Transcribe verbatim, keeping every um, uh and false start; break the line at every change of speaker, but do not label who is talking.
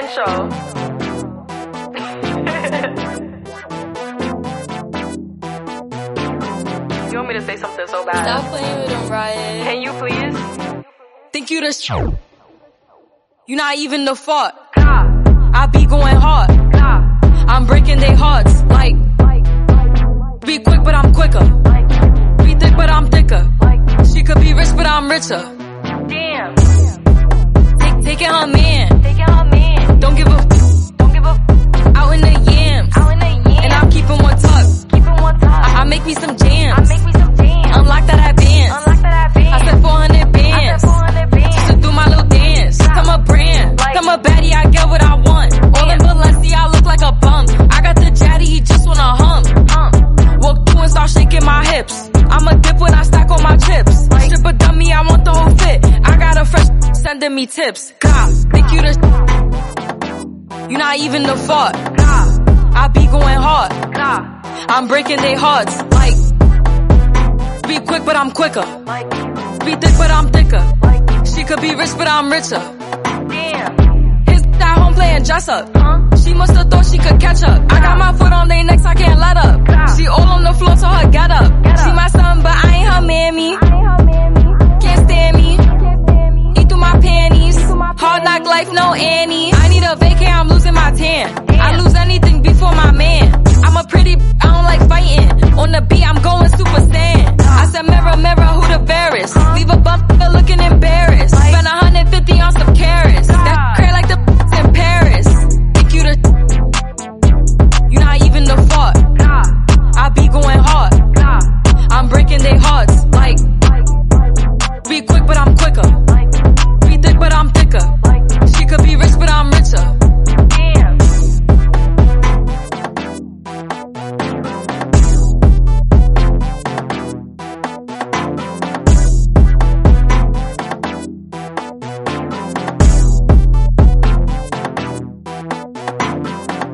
Intro. You want me to say something so bad?
Stop playing with him, Riot.
Can you please?
Think you the sh- You not even the fault.
God.
I be going hard.
God.
I'm breaking their hearts. Like, be quick, but I'm quicker. Be thick, but I'm thicker. She could be rich, but I'm richer.
Damn.
Take, taking her man.
Taking her man.
Don't give a f-
Don't give a f-
out in the yams.
Out in the yams.
And I'm keeping one tucked.
Keeping one time.
I, I make me some jams.
I make me some jams.
Unlock that advance.
Unlock that advance.
I said four hundred bands.
I said four hundred bands.
Just to do my little dance. Come a brand.
Like,
Come a baddie, I get what I want. All in Balenci, I look like a bum. I got the jatty, he just wanna hum.
Um.
Walk through and start shaking my hips. I'm a dip when I stack all my chips.
Like,
Strip a dummy, I want the whole fit. I got a fresh sending me tips. God, think you the You not even the fault.
God.
I be going hard.
God.
I'm breaking their hearts. Like, be quick, but I'm quicker.
Like,
Be thick, but I'm thicker.
like,
She could be rich, but I'm richer.
damn.
His at home playing dress up.
Huh?
She must've thought she could catch up. I got my foot on their necks, I can't let up.
God.
She all on the floor, so her get up.
Get
She
up.
my son, but I ain't her mammy.
I ain't her mammy.
Can't stand me.
Can't stand me.
Eat through my panties.
through my
Hard knock
panties.
life, no Annie. I need a vacay, I'm losing my tan.
Damn.
I lose anything before my man. I'm a pretty, I don't like fighting. On the beat, I'm going super saiyan. I said mirror, mirror, who the fairest? Leave a bump looking embarrassed.
Like,
Spend one hundred fifty on some carrots.
God.
That cray like the in Paris. Think you the You not even the fault.
God.
I be going hard.
God.
I'm breaking their hearts. Like, be quick, but I'm quicker.